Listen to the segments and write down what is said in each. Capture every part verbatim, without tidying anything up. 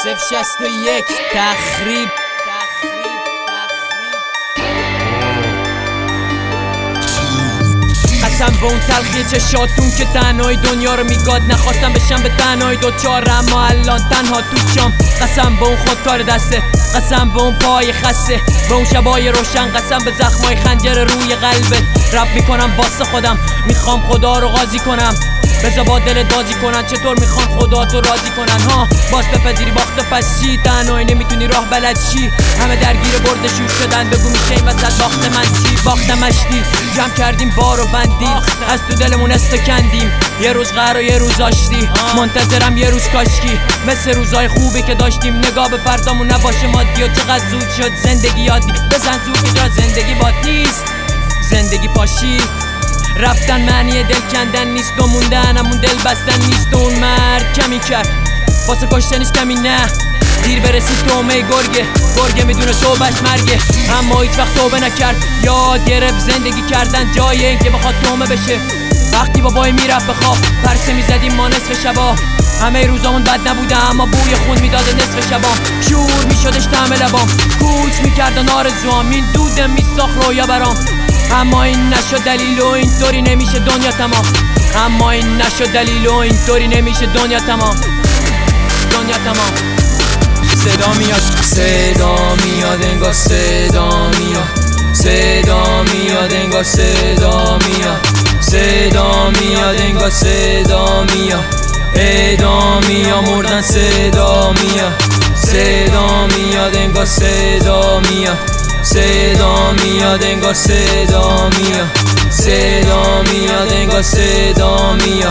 صفر شصت و یک تخریب. قسم به اون تلخی چشاتون که تنهای دنیا رو میگاد. نخواستم بشم به تنهای دوچار، اما الان تنها تو چام. قسم به اون خودکار دسته، قسم به اون پای خسته، به اون شبای روشن، قسم به زخمای خنجر روی قلبت. رپ میکنم واسه خودم، میخوام خدا رو قاضی کنم. بذار با دلت بازی کنن، چطور میخوان خدا تو راضی کنن. ها باز بپذیری باخت پس چی؟ تنهایی نمیتونی راه بلد شی. همه درگیر برد شور شدن، بگو میشه این وسط باخت من چی؟ باختم اشتی، جمع کردیم بار و بندیم، از تو دلمون استکندیم. یه روز قهر و یه روز آشتی، منتظرم یه روز کاشکی مثل روزای خوبی که داشتیم. نگاه به فردامون نباشه مادی و چقدر زود شد زندگی یادی. بزن زود که جا زندگی باد نیست، زندگی پاشی. رفتن معنی دل کندن نیست و موندن همون دل بستن نیست. و اون مرد کمی کرد واسه کشتنش کمی نه. دیر برسید تومه گرگه، گرگه میدونه توبش مرگه، اما هیچ وقت توبه نکرد. یاد گرفت زندگی کردن جای این که بخواد تومه بشه. وقتی بابای میرفت به خواب پرسه میزدیم ما نصف شبا. همه روزامون بد نبوده اما بوی خون میداده نصف شبام. شور میشدش طعم لبام، کوچ میکردن آرزوام. این دوده میساخت رویا برام، اما این نشد دلیل و اینطوری نمیشه دنیا تمام. اما این نشد دلیل و اینطوری نمیشه دنیا تمام. دنیا تمام. صدا میاد، صدا میاد انگار صدا میاد، صدا میاد انگار صدا میاد، صدا میاد انگار صدا میاد. اعدامی یا مردن صدا میاد، صدا میاد انگار صدا میاد، صدا میاد انگار صدا میاد، صدا میاد انگار صدا میاد.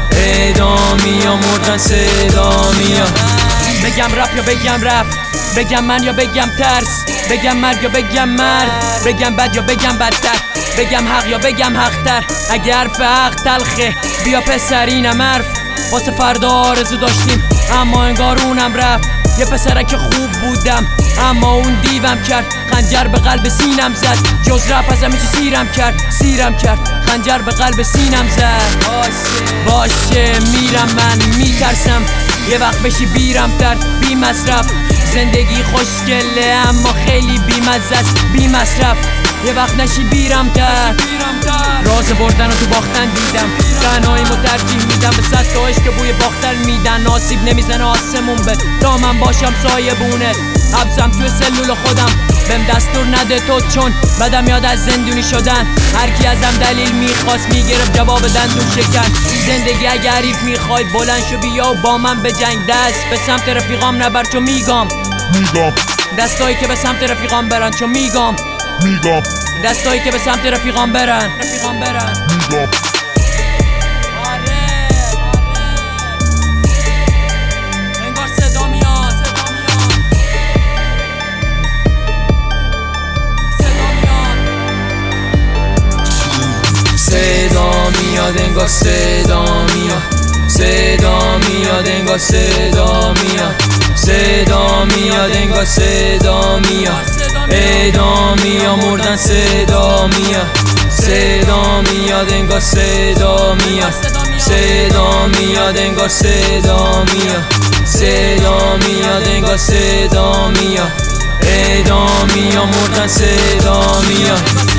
اعدامی یا مردن صدا میاد. بگم رپ یا بگم رپ، بگم من یا بگم ترس، بگم مرگ یا بگم مرد، بگم بد یا بگم بدتر، بگم حق یا بگم حقتر. اگه حرف حق تلخه بیا پسر اینم حرف. واسه فردا آرزو داشتیم اما انگار اونم رفت. یه پسرک خوب بودم اما اون دیوم کرد. خنجر به قلب سینم زد، جز رپ از همه چی سیرم کرد، سیرم کرد. خنجر به قلب سینم زد. باشه باشه میرم من میترسم یه وقت بشی بیرم تر، بی مصرف. زندگی خوشگله اما خیلی بی مزه است، بی مصرف. یه وقت نشی بیرم تر. راز بردن و تو باختن دیدم، تنهاییمو ترجیح میدم به صد تا عشق که بوی باختن میدن. آسیب نمیزنه آسمون به تا من باشم سایه بونه. حبسم توی سلول خودم، بهم دستور نده تو چون بدم یاد از زندونی شدن. هرکی ازم دلیل میخواست میگرفت جواب دندون شکن. زندگی اگه حریف میخوای بلند شو بیا و با من بجنگ. دست به سمت رفیقام نبر چون میگم میگم دستایی که به سمت رفیقام برن چون میگم میگم دستایی که به سمت رفیقام برن رفیقام برن میگم صدا میاد انگار صدا میاد، صدا میاد انگار صدا میاد، صدا میاد انگار صدا میاد. اعدامی یا مردن صدا میاد، صدا میاد انگار صدا میاد، صدا میاد انگار صدا میاد، صدا میاد انگار صدا میاد. اعدامی یا مردن صدا میاد.